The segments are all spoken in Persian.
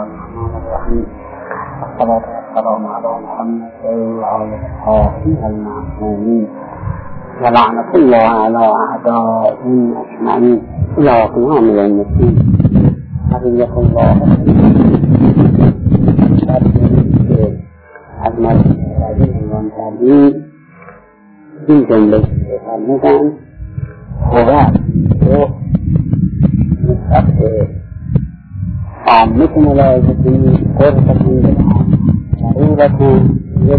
الرحمن الرحیم. الصلاة والسلام علی محمد و آله الطاهرین المعصومین و لعنة الله علی اعدائهم اجمعین الی قیام یوم الدین. حقیقت الله از مرحوم رضی عنوان کردیم. این جمله فرمودند هو نسبت به عامت ملاحظتی قربتون بدهم ضرورتون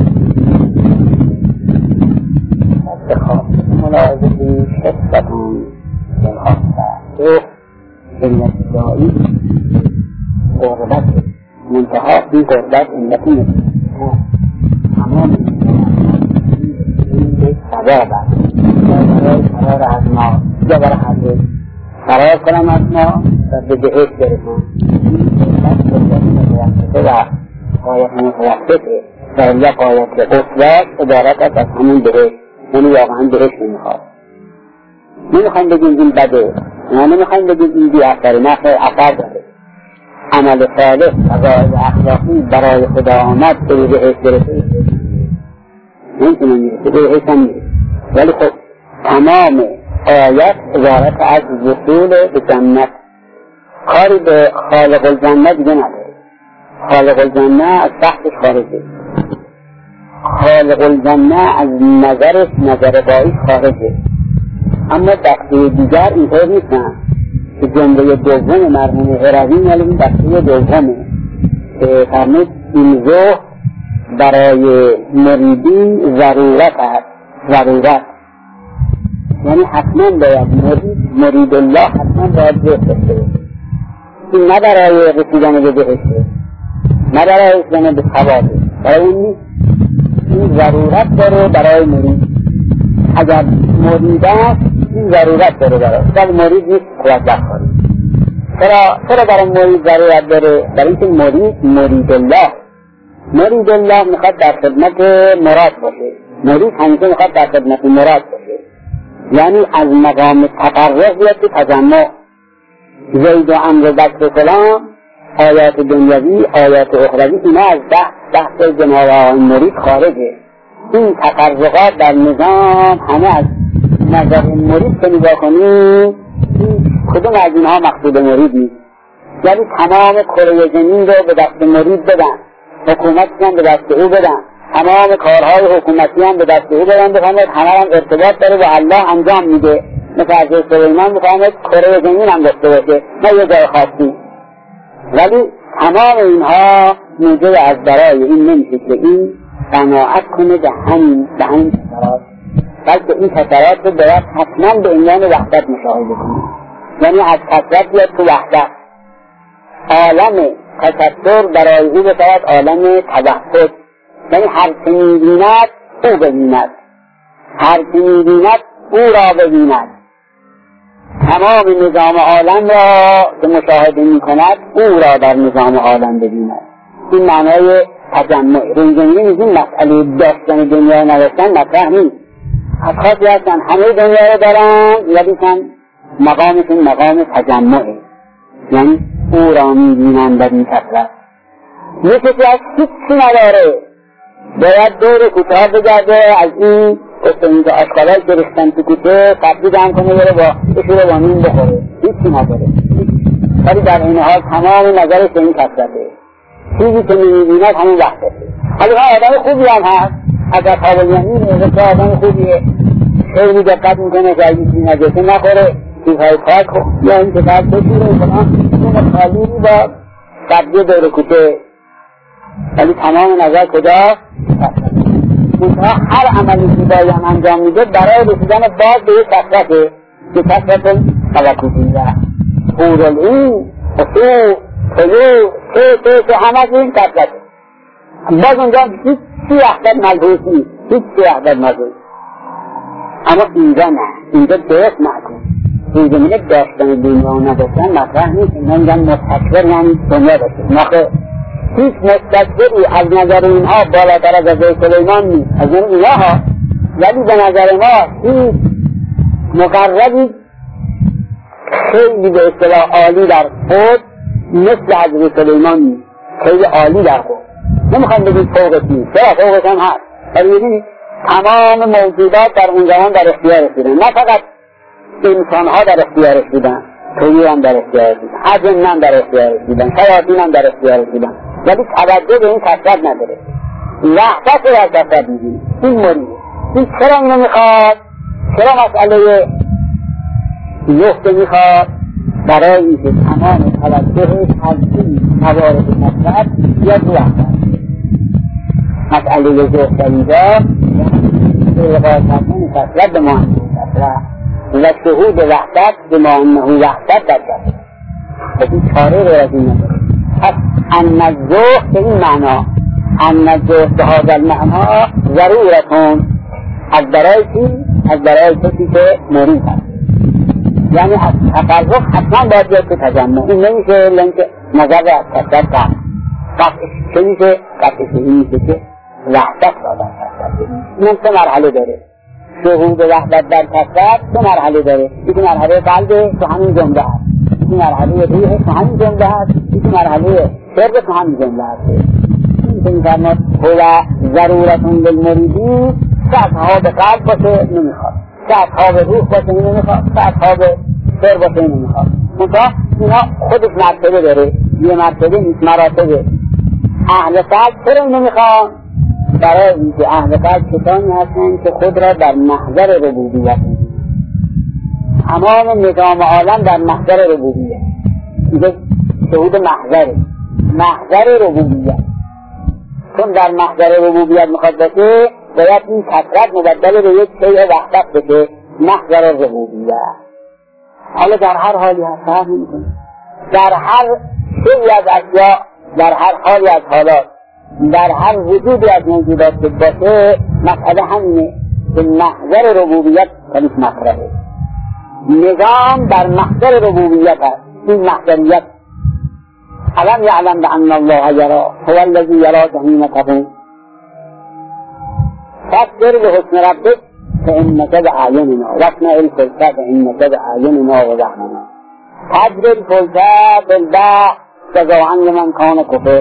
نسبت به خاصت ملاحظتی شدتون بالخاصه علت دایی قربت منتها این قربت علتی نسبت تمام این یک سبب است برای فرار از ما یا برای حضرت فرار کنم از ما و به بهشت برسم. و قایت متوسطه و اینجا قایت قصوات عبارت است از همون بهشت، یعنی واقعا بهشت نمیخوایم بگیم این بده، نمیخوایم بگیم این بی اثر، نه اثر داره. عمل صالح و قاعد اخلاقی برای خدا آمد به بهشت برسه نمیتونه میرسه، به بهشت هم میرسه. ولی خب تمام آیت عبارت از وصول به جنت، کاری به خالق الجنه دیگه نداره. خالق الجنه از تحتش خارجه، خالق الجنه از نظرش نظر بایش خارجه. اما دسته دیگر اینطور نیستن که جمله دوم مرحوم هروی ولی این دسته دومه که فرمود این زهد برای مریدی ضرورت است. ضرورت یعنی حتما باید مرید الله حتما باید زهد داشته. این نه برای رسیدن به بهشته، نه برای رسیدن به ثوابه، برای اون نیست. این ضرورت داره برای مرید. اگر مرید است این ضرورت داره برای ولی مرید نیست خواهد بخواری. چرا برای مرید ضرورت داره؟ برای اینکه مرید الله، مرید الله میخواد در خدمت مراد باشه. مرید همیشه میخواد در خدمت مراد باشه، یعنی از مقام تقرب بیاد که تجمع. زید و عمرو بکر فلان آیات دنیوی آیات اخروی اینا از بحث جناب آقای مرید خارجه. این تقربات در نظام همه از نظر مرید که نگاه کنیم کدوم از اینها مقصود مرید نیست. یعنی تمام کره زمین رو به دست مرید بدن، حکومتی هم به دست او بدن، تمام کارهای حکومتی هم به دست او بدن، بفهمد همه هم ارتباط داره و الله انجام میده. مثل از سلیمان بفهمد کره زمین هم داشته باشه نه یه جای خاصی. ولی تمام اینها موجب از برای این نمیشه که این قناعت کنه به همین تصرات، بلکه این تصرات رو باید حتما به عنوان وحدت مشاهده کنه. یعنی از کثرت بیاد تو وحدت. عالم تکثر برای او بشود عالم توحد، یعنی هر که می‌بیند او ببیند، هر که می‌بیند او را ببیند. تمام نظام عالم را که مشاهده می‌کند او را در نظام عالم ببیند. این معنای تجمع. روزنی این مسئله داشتن دنیا نداشتن مطرح نیست. اشخاصی هستن همه دنیا رو دارن ولی مقامشون مقام تجمعه، یعنی او را می‌بینن در این کثرت. یه کسی از هیچی نداره باید دور کوتاه بگرده از این که اشکالات گرفتن تو کوچه قبلی دم کنه بره با اشوره با نیم بخوره، هیچی نداره. ولی در این حال تمام نظرش به این کثرته. چیزی که می‌بیند همون وحدته. حالا آدم خوبی هم هست، از اصحاب الیمین که آدم خوبیه، خیلی دقت میکنه که اگه چیزی نجسه نخوره، چیزهای پاک یا این که باید بشوره اون خالی با قبلی دور کوچه. ولی تمام نظر کجا؟ منتها هر عملی که باید انجام میده برای رسیدن باز به یک کثرته که کثرت توکلیه. حورالعین خصوص خیو که همه این کثرته. باز اونجا هیچی وحدت ملحوظ نیست، هیچی وحدت ملحوظ. اما اینجا نه، اینجا درست معکوم. این زمینه داشتن دنیا و نداشتن مطرح نیست. اینا میگن مستکبر یعنی دنیا داشته. نخه هیچ مستکبری از نظر اینها بالاتر از حضرت سلیمان نیست، از نظر اینها ها. ولی به نظر ما هیچ مقربی خیلی به اصطلاح عالی در خود مثل حضرت سلیمان نیست. خیلی عالی در خود. نمیخوام بگید فوق چیز، چرا فوقش هم هست، ولی می‌بینید تمام موجودات در اون زمان در اختیارش بودن، نه فقط انسان‌ها در اختیارش بودن، طیور هم در اختیارش بودن، اجن هم در اختیارش بودن، شیاطین هم در اختیارش بودن، ولی توجه به این کثرت نداره. وحدت رو از کثرت می‌بینید. این مریض این چرا اینو میخواد؟ چرا مسئله لخت میخواد؟ برای اینکه تمام توجهش از این موارد کثرت بیاد رو وحدت. مسئله لخت در اینجا الغا کردن کثرت به معنی کثرت و شهود وحدت به معنی وحدت در کثرت. این چاره رو از این نداره. پس ان الذوق به این معنا، ان الذوق به هذا المعنا ضرورتون از برای چی؟ از برای کسی که مرید هست، یعنی از تفرق حتما باید بیاد که تجمع. این نمیشه لنکه نظر از کثرت قطعش چه میشه؟ قطعش این میشه که وحدت را در کثرت. این سه مرحله داره. شهود وحدت در کثرت سه مرحله داره. یکی مرحله قلب تو همین جمله هست، یکی مرحله روح تو همین جمله هست، یکی مرحله سر تو همین جمله هست. این که میفرماد هو ضرورتون للمریدی، که اصحاب قلب باشه نمیخواد، که اصحاب روح باشه نمیخواد، که اصحاب سر باشه نمیخواد. منتها اینا خودش مرتبه داره، یه مرتبه نیست، مراتبه. اهل قلب چرا نمیخواد؟ برای اینکه اهل قلب کسانی هستند که خود را در محضر ربوبیت می‌بینند. تمام نظام عالم در محضر ربوبیت، اینجا شهود محضر ربوبیت. چون در محضر ربوبیت میخواد باشه، باید این کثرت مبدل به یک شیء وحدت بشه، محضر ربوبیت. حالا در هر حالی هست فرق نمی‌کنه، در هر شیء از اشیاء، در هر حالی از حالات، در هر وجودی از موجودات که باشه، مسئله همینه که محضر ربوبیت کنیش مطرحه. نظام در محضر ربوبیت هست. این محضریت علم یعلم بأن الله یرا هو الذی یراک حین تقوم فاصبر لحسن ربک فإنک بأعیننا واصنع الفلک فإنک بأعیننا وبحرنا تجری الفلک بالبحر جزاء لمن کان کفر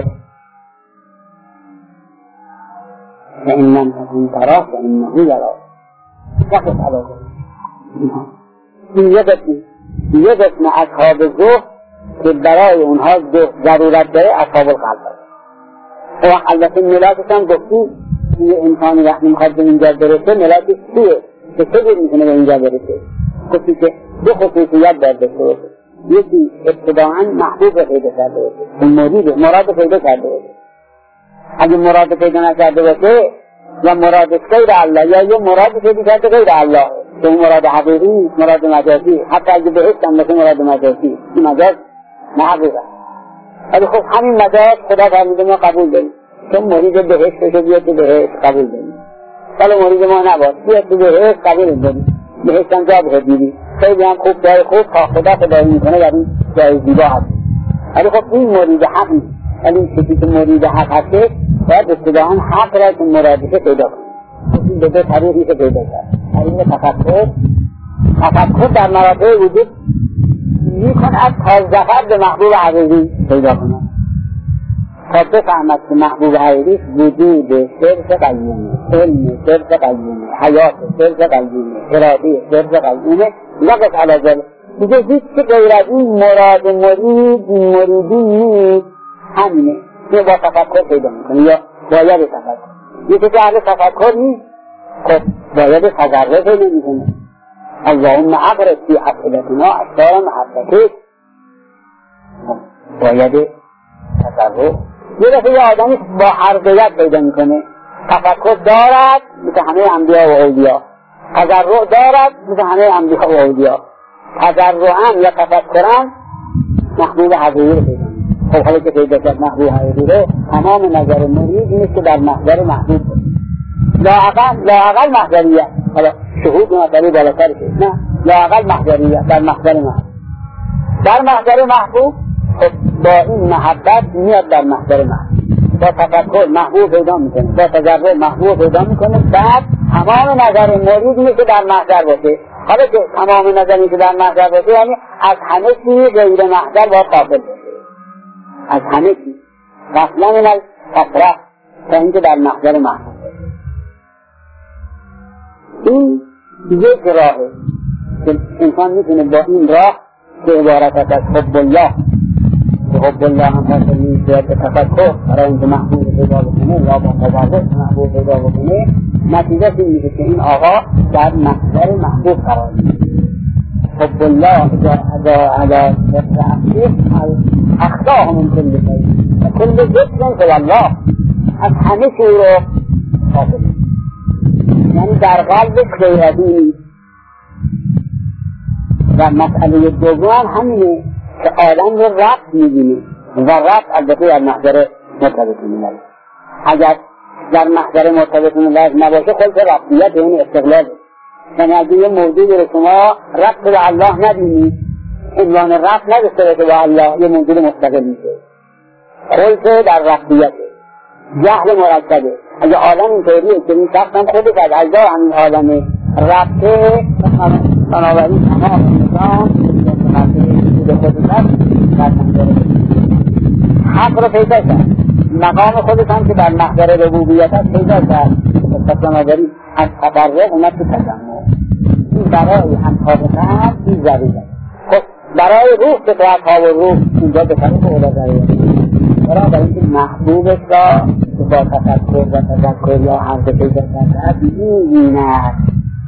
فإن لم تكن تراه فإنه یراک. وقت علاقه این یه قسم اصحاب ذوق که برای اونها ضرورت داره اصحاب القلب هست. و البته ملاکش هم گفتی یه انسانی وقتی میخواد به اینجا برسه ملاکش چیه؟ که چه میتونه به اینجا برسه؟ گفتی که دو خصوصیت باید داشته باشه. یکی ابتداعا محبوب پیدا کرده باشه، مراد پیدا کرده باشه. اگه مراد پیدا نکرده باشه یا مراد غیر الله یا یه مراد پیدا کرده غیر الله، که این مراد حقیقی، مراد مجازی، حتی اگه بهشت هم باشه مراد مجازی، این مجاز نه حقیقه. ولی خب همین مجاز خدا فرموده ما قبول داریم، چون مرید بهشت بشه بیاد تو بهشت قبول داریم، ولی مرید ما نباد بیاد تو بهشت قبول داریم، بهشت هم جا بهت میدی، خیلی هم خوب جای خوب تا خدا خدایی میکنه در این جای زیبا هست. ولی خب این مرید حق نیست، ولی این چیزی که مرید حق هسته باید ابتداعا حق را که مرادشه پیدا کنه. این به دو طریقی که پیدا کرد، طریق تفکر در مراتب وجود میکند تا ظفر به محبوب حقیقی پیدا کنه، تا بفهمد که محبوب حقیقی وجود صرف قیومه، علم صرف قیومه، حیات صرف قیومه، اراده صرف قیومه. لقد علاجل دیگه هیچ که غیر از این مراد مریدی نیست. همینه که با تفکر پیدا میکنه یا باید تفکر. یکی که اهل تفکر نیست خب باید تجربه پیدا میکنه. اللهم اغرق فی افئدتنا اسرار محبتک، باید تجربه. یه دفعه یه آدمی با حرفیت پیدا میکنه، تفکر دارد مثل همه انبیا و اولیا، تجرع دارد مثل همه انبیا و اولیا. تجرعاً یا تفکراً محبوب حقیقی رو پیدا میکنه. خب حالا که پیدا کرد محبوب حقیقی رو، تمام نظر مرید نیست که در محضر محبوب لااقل محضریت، حالا شهود مثلی بالاتر شد، نه لااقل محضریت در محضر محبوب. در محضر محبوب خب با این محبت میاد در محضر محبوب، با تفکر محبوب پیدا میکنه، با تجربه محبوب پیدا میکنه. بعد تمام نظر مرید نیست که در محضر باشه. حالا که تمام نظری که در محضر باشه یعنی از همه چیز غیر محضر باید قابل باشه، از همه چیز. غفلا من الکثرت تا اینکه در محضر محبوب. این یک راهه که انسان میتونه با این راه که عبارت از حب الله، که حب الله هم حاصل میشه به تفکر برای اینکه محبوب پیدا بکنه یا با مبارزه محبوب پیدا بکنه، نتیجه این میشه که این آقا در محضر محبوب قرار میگیره. حب الله على اخلاق من كل شيء كل ذكر في الله، از همه چیز رو حاصل، یعنی در قلبش غیردی. و مسئله دوم همینه که آدم رو ربط می‌بینه و ربط البته در محضر مرتبط ملل. اگر در محضر مرتبط ملل نباشه خلط ربطیت یعنی استقلاله. یعنی اگه یه موجودی رو شما ربط به الله نبینید، عنوان ربط نداشته باشه با الله، یه موجود مستقل میشه. خلط در ربطیته، جهل مرکبه. اگه آدم اینطوریه که این شخص هم خودش از اجزای همین آدمه، ربطه بنابراین تمام نظام به خودش حق رو پیدا کرد، مقام خودش هم که در محضر ربوبیت هست پیدا کرد. بنابراین از تفرق اومد تو تجمع. این برای انتخابتن این ضروره. خب برای روح که تو اصحاب روح اینجا به طرف اولا ضروره، برای اینکه محبوبش را با تفکر و تذکر یا حرف پیدا کرده می‌بیند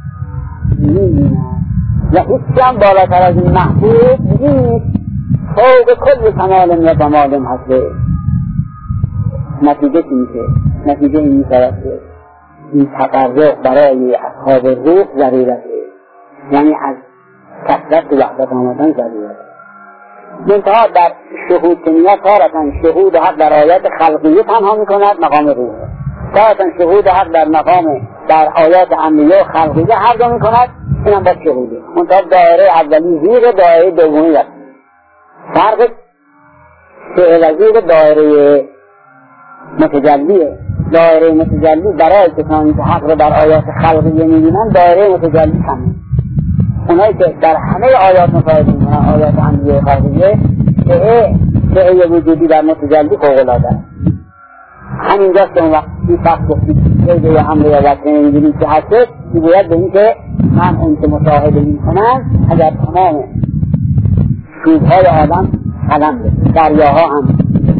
و هیچ هم بالاتر از این محبوب نیست، فوق کل کمال و کمال هسته. نتیجه چی میشه؟ نتیجه این میشه که این تقرب برای اصحاب روح ضرورته، یعنی از کثرت وحدت آمدن ضرورته. منتها در شهود که میاد تارتا شهود حق در آیات خلقیه تنها میکند مقام روح، تارتا شهود حق در مقام در آیات عملیه و خلقیه هر جا میکند، این هم باید شهوده. منتها دایره اولی زیر دایره دومی است. فرق فعل زیر دایره متجلیه. دایره متجلی برای کسانی که حق رو در آیات خلقیه میبینن دایره متجلی همه. اونایی که در همه آیات مشاهده میکنن آیات عملیه و خلقیه فعل وجودی در متجلی فوق‌العاده است. همینجاست که اون وقت این فرق گفتید قید یا امر یا وقت نمیدونید که هستش میگوید به این که من اون که مشاهده میکنن اگر تمام چوبهای آدم قلم بشه، دریاها هم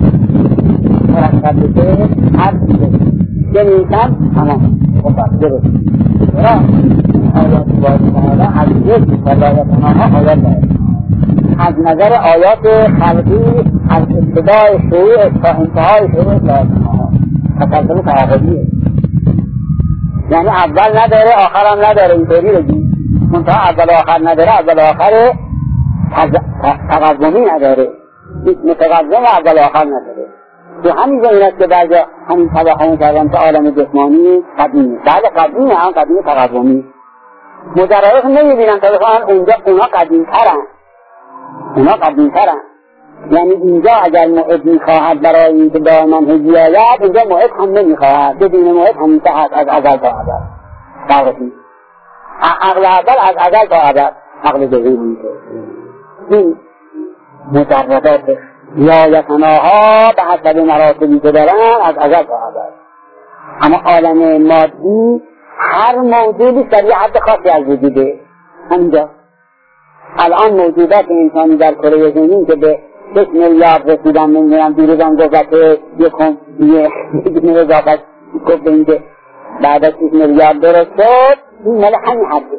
مرتب بشه، هر چیزه که میشن تمام مفصله بشه. برای آیات بازی تعالی از یک ولایتناها آیات داره. از نظر آیات خلقی از ابتدای شروع تا انتهای شروع ولایتناها تسلسل تعاقبیه، یعنی اول نداره آخر هم نداره، اینطوری بگی. منتها اول آخر نداره، اول آخر تقدمی نداره، متقدم اول آخر نداره. تو همین جا این است که بعضی همین توهم کردن که عالم جسمانی قدیمه. بله قدیمه، هم قدیم تقدمی. مجرد نمیبینن تا بخواهن اونجا اونا قدیمترن. یعنی اینجا اگر موعد میخواهد برای اینکه دائما هجی آید، اینجا موعد هم نمیخواهد، بدون موعد همیشه هست از ازل تا ابد. فرقی عقل اول از ازل تا ابد عقل دومی میشه. این مجردات لایتناها به حسب مراتبی که دارن از ازل تا ابد. اما عالم مادی هر موجودی در یه حد خاصی از وجوده. همینجا الان موجودات انسانی در کره زمین که به 6 میلیارد رسیدن، نمیدونم دیروزم گذشته یه اضافت گفت به اینکه بعد از 6 میلیارد درست شد، این مال همین حده.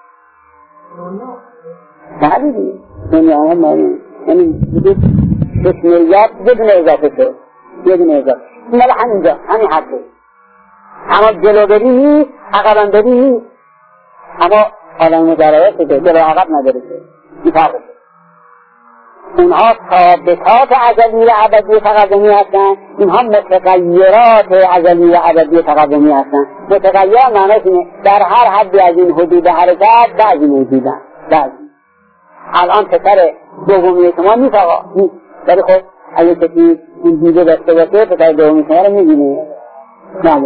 بله دنیا هم مالی، یعنی 6 میلیارد یه دونه اضافه شد، این مال همینجا، همین حده. اما جلوگری نیست، عقبم بری نیست. اما عالم مجرایت که جلو عقب نداره که این فرقه. اونها ثابتات ازلی و ابدی تقدمی هستن، اینها متغیرات ازلی و ابدی تقدمی هستن. متغیر معنیش اینه در هر حدی از این حدود حرکت بعضی موجودن. الان پسر دومی شما نیست آقا، نیست، ولی خب اگه کسی این دیده داشته باشه پسر دومی شما رو میبینه. بله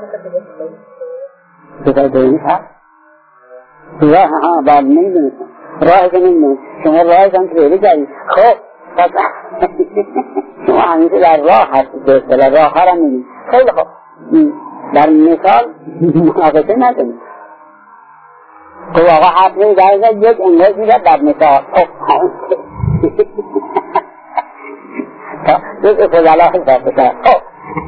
پسر دومی هست؟ ها بعد نمیدونستم راه که نمیدونم شما راه هم خیلی جایی. خب پس شما همیشه در راه هستید به اصطلاح راه ها را میدید. خیلی خب در مثال مناقشه نکنید. خب آقا حق نید در یک انگاز میگه در مثال یک افضلاح حساب بکر. خب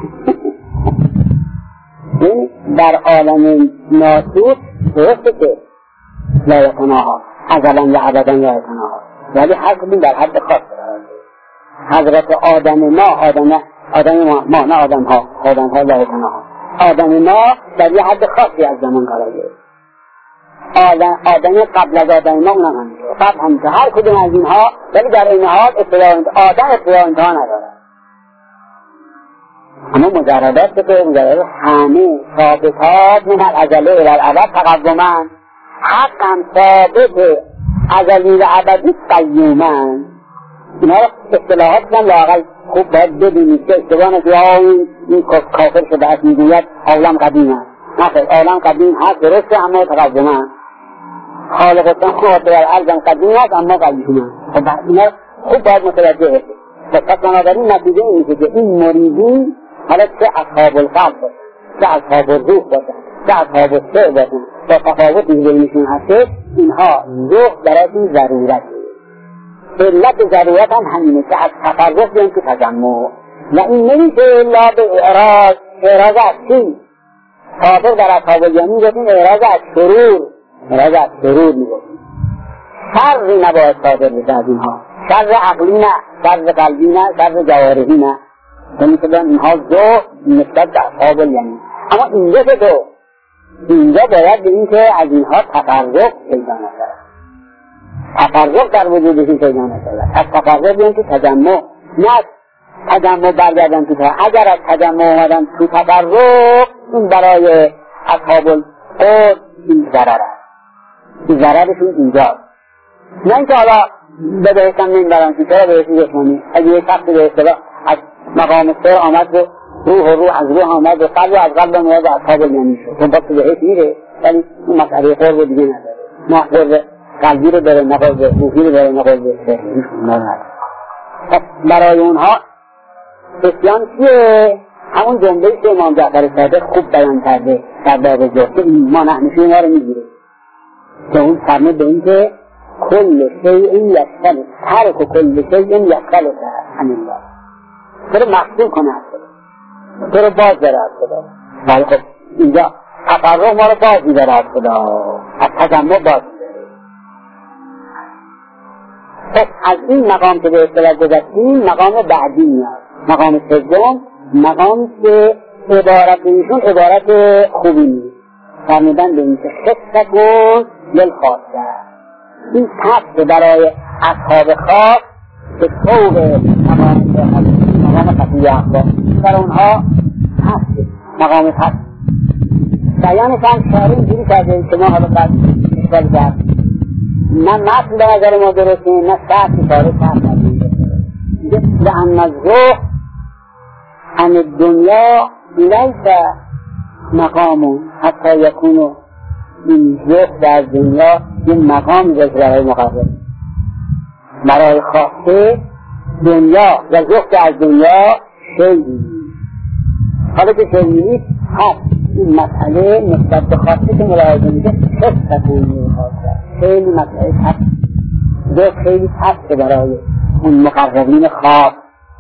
این در عالم ناسوت درسته که لایتناها ازلا و ابدا لایتناها، ولی هر کدوم در حد خاص حضرت آدم ما نه آدم ها لایتناها، آدم ما در یه حد خاصی از زمان قرار گرفت. آدم قبل از آدم ما اونم همیشه قبل همیشه هر کدوم از اینها، ولی در این حال آدم اطلاع انتها نداره. اما مجردات که مجردات همه ثابتات من الازله الى الابد تقومن، حق هم ثابت ازلی و ابدی قیومن. اینا اصطلاحات هم لااقل خوب باید ببینید که اشتباه نکنید این کافر شده است میگوید عالم قدیم است. نخیر، عالم قدیم هست درسته اما تقومن. خالق السماوات والارض قدیم است اما قیومن. خب اینا خوب باید متوجه بشید. پس بنابراین نتیجه این میشه که این مریدین حالا چه اصحاب القلب باشن، چه اصحاب الروح باشن، چه اصحاب السر باشن، با تفاوتی که بینشون هسته، اینها روح برایشون ضرورت. علت ضرورت هم همینه که از تفرق بیان که تجمع، و این نمیشه الا به اعراض از چی؟ خاطر در اصحاب الیمین گفتیم اعراض از شرور میگفتیم. شر نباید صادر بشه از اینها، شر عقلی نه، شر قلبی نه، شر جوارحی نه. مثلا اینها ذوق نسبت به اصحاب الیمین. اما اینجا که تو اینجا باید به این که از اینها تفرق پیدا نشود، تفرق در وجودشون پیدا نشود. از تفرق بیان که تجمع، نه تجمع برگردن تو تفرق. اگر از تجمع اومدن تو تفرق، این برای اصحاب القرب این ضرر است. این ضررشون اینجاست. نه اینکه حالا به بهشتم نمیبرن که چرا بهشتی جسمانی. اگه یک شخصی به اصطلاح از مقام سر آمد و روح از روح آمد و قلب از قلب آمد و اصحاب الیمین شد، چون باید بهش میره، ولی اون مسئله قرب دیگه نداره. نه قرب قلبی رو داره، نه قرب روحی رو داره، نه قرب سهری نداره. پس برای اونها اسیان چیه؟ همون جمله‌ای که امام جعفر صادق خوب بیان کرده در باب زهد که ایمان اهمیشه ما رو میگیره، که اون فرمود به این که کل شیء یشغل ترک کل شیء یشغل عن الله، تو رو مخصوص کنه از خدا، تو رو باز داره از خدا. ولی خب اینجا تفرق ما رو باز میداره از خدا، از تجمع باز میداره. خب از این مقام که به اصطلاح گذشتیم مقام بعدی میاد، مقام سوم، مقام که عبارت ایشون عبارت خوبی نیست، فرمودن به این که خصتون للخاصه. این تفت برای اصحاب خاص که فوق مقام خفیه اخبار در اونها هست، مقام هست. بیانش هم شعری اینجوری کرده که ما حالا بعد اشکال کرد، نه متن به نظر ما درسته، نه شعر اشاره کرد. لأن الذوق عن الدنیا لیس مقام حتی یکون این ذوق در دنیا این مقام برای مقرر برای خاصه دنیا و ذوق از دنیا شیعی. حالا که شیعی هست این مسئله نسبت به خاصه که ملاحظه میشه خصتون خاصه، خیلی مسئله هست، ذوق خیلی هست برای اون مقربین خاص.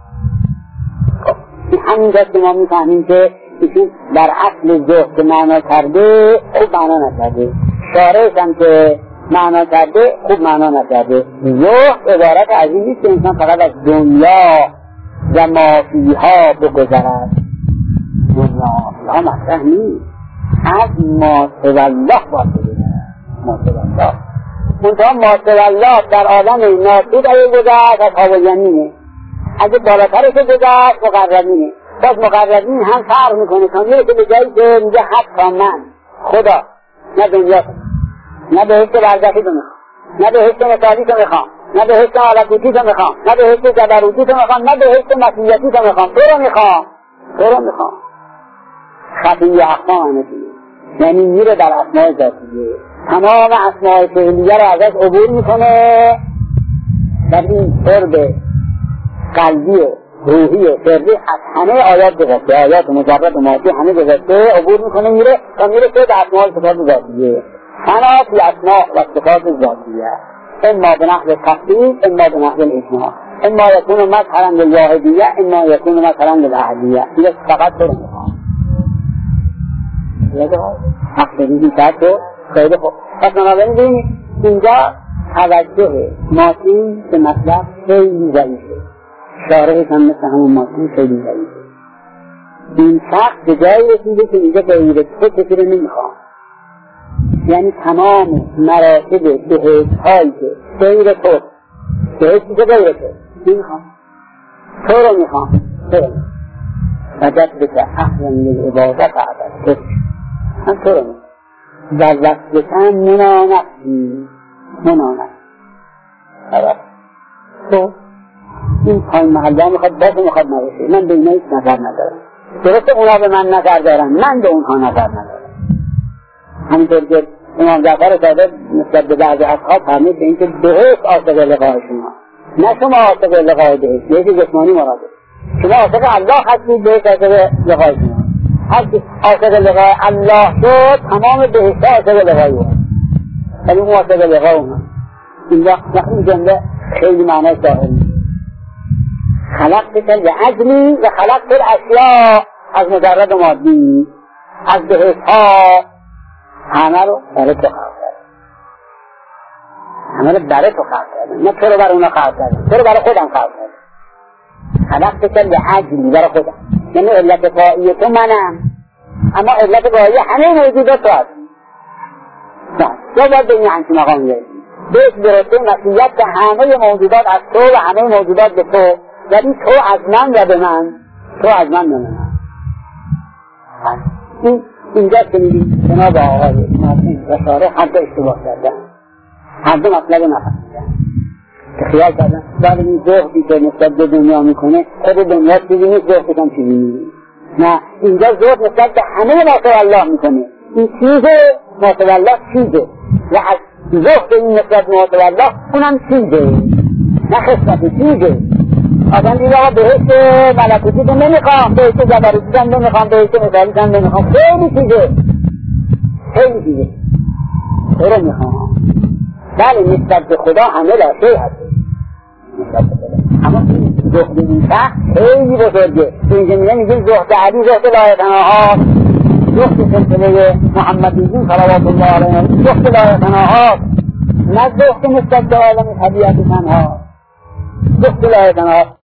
این همینجاست که ما میفهمیم که ایشون در اصل ذوق که معنا کرده خوب معنا نکرده، شارعش هم که معنا کرده خوب معنا نکرده. ذوق عبارت از این نیست که انسان فقط از دنیا و ما فیها بگذرد، دنیا فیها مطرح نیست، از ما سوی الله باید بگذرد، ما سوی الله. منتها ما سوی الله در عالم ناسود اگه گذرد از حال یمینه، اگه بالاترش گذرد مقربینه. باز مقربین هم فرق میکنه، تا میره که به جایی که میگه حتی من خدا نه دنیا نه بهشت برزخی تو میخوام، نه بهشت مثالی تو میخوام، نه بهشت عالکوتی تو میخوام، نه بهشت جبروتی تو میخوام، نه بهشت مسیحیتی تو میخوام، تو رو میخوام. خفیه احکام همه یعنی میره در اسماء ذاتیه، تمام اسماء فعلیه را ازش عبور میکنه، در این قرب قلبی و روحی و سری از همه آیات گذشته، آیات مجرد و ماضی همه گذشته عبور میکنه میره تا میره که به اسماء و صفات ذاتیه. فنا فی اسماء و صفات ذاتیه، اما به نحو تفصیل، اما به نحو الاجماع، اما یکون مظهرا للواحدیه، اما یکون مظهرا للاحدیه. اینه فقط تو رو میخوام حق بدیدی کرد و خیلی خوب. پس بنابراین ببینید اینجا توجه ماتین به مطلب خیلی ضعیفه، شارحش هم مثل همون ماتین خیلی ضعیفه. این شخص به جایی رسیده که اینجا غیر تو کسی رو نمیخوام، یعنی تمام مراتب بهشت‌هایی که غیر تو، بهشتی که غیر تو نمیخوام، تو رو میخوام، تو رو میخوام وجد بکر احلا للعبادت عبد هم تو رو میخوام و وصلتن منانفتی تو این پایین محله میخواد باشه میخواد نباشه، من به اینا هیچ نظر ندارم. درسته اونا به من نظر دارن، من به اونها نظر ندارم. همینطور که امام جعفر صادق نسبت به بعضی اصحاب فرمود به اینکه بهشت عاشق لقای شما، نه شما عاشق لقای بهشت، یکی جسمانی مراده. شما عاشق الله هستید، بهشت عاشق لقای شما. هر کی عاشق لقای الله شد تمام بهشت عاشق لقای او، ولی اون عاشق لقای اونها. این جمله خیلی معنی ظاهری. خلقتك لأجلی و خلقت الاشیاء، از مجرد مادی، از بهشت‌ها همه رو برای تو خلق کردم، همه رو برای تو خلق کردم، نه تو رو برای اونا خلق کردم، تو رو برای خودم خلق کردم. خلقتك لأجلی، برای خودم، یعنی علت غایی تو منم، اما علت غایی همه موجودات تو هست. تو باید به این همچین مقام میرسی، بهش برسه نصیحت که همه موجودات از تو و همه موجودات به تو، ولی تو از من و به من، تو از من و به من. اینجا که میدید جناب آقای ماتین و شارح هر دو اشتباه کردن، هر دو مطلب نفهمیدن که خیال کردن بعد این زهدی که نسبت به دنیا میکنه خود دنیا چیزی نیست، زهدش هم چیزی نیست. نه، اینجا زهد نسبت به همه ما الله میکنه، این چیزه ما الله چیزه و از زهد این نسبت به ما الله اونم چیزه، نه خصفت چیزه. آدم دیگه آقا بهشت ملکوتی رو نمیخوام، بهشت جبروتی هم نمیخوام، بهشت مثالی هم نمیخوام، خیلی چیزه، خیلی چیزه تو رو میخوام. بله نسبت به خدا همه لاشهی هست، نسبت به خدا، اما زهد این شخص خیلی بزرگه. اینجا میگه زهد علی، زهد لایتناها، زهد سلسله محمدیزین صلوات الله علیه، زهد لایتناها، نه زهد نسبت به عالم طبیعت تنها، زهد لایتناها.